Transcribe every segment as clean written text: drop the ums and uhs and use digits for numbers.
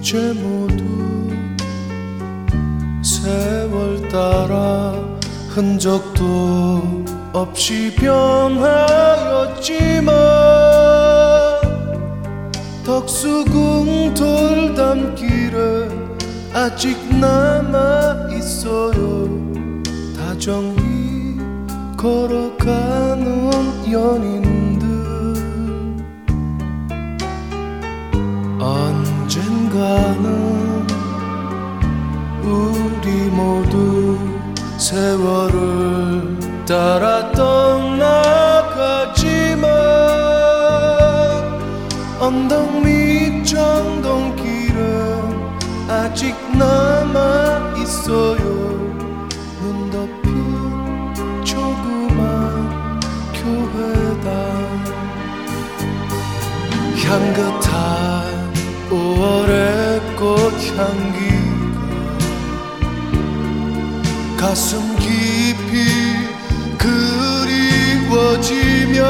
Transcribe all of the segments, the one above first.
이제 모두 세월 따라 흔적도 없이 변하였지만 덕수궁 돌담길에 아직 남아있어요. 다정히 걸어가는 연인들. 언젠가는 우리 모두 세월을 따라 떠나가지만 언덕 밑 정동길은 아직 남아있어요. 눈 덮인 조그만 교회당. 향긋한 5월의 꽃향기가 가슴 깊이 그리워지며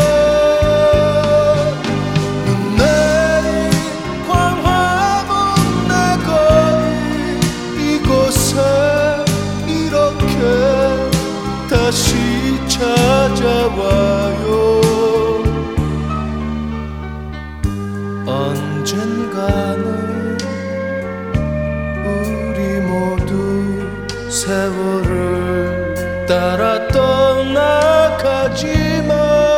눈 내린 광화문 내 거리 이곳에 이렇게 다시 찾아와요. 언젠가는 우리 모두 세월을 따라 떠나가지만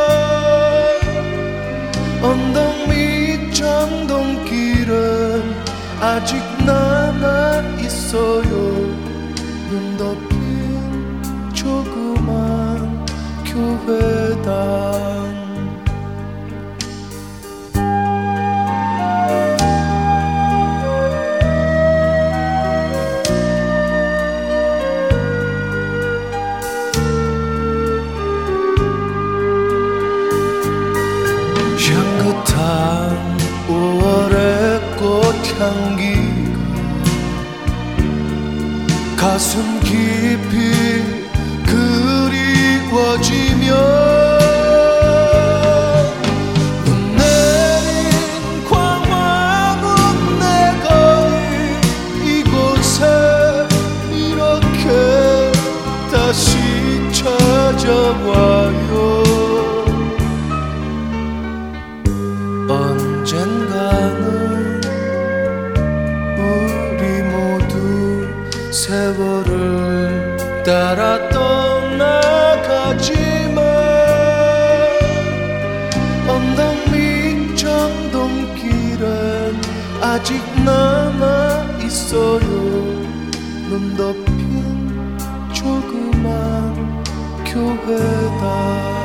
언덕 밑 정동길은 아직 남아있어요. 눈 덮인 조그만 교회당. 향긋한 5월의 꽃향기가 가슴 깊이 그리워지며 눈 내린 광화문 내 거리 이곳에 이렇게 다시 찾아와요. 언젠가는 우리 모두 세월을 따라 떠나가지만 언덕 밑 정동길엔 아직 남아있어요. 눈 덮인 조그만 교회당.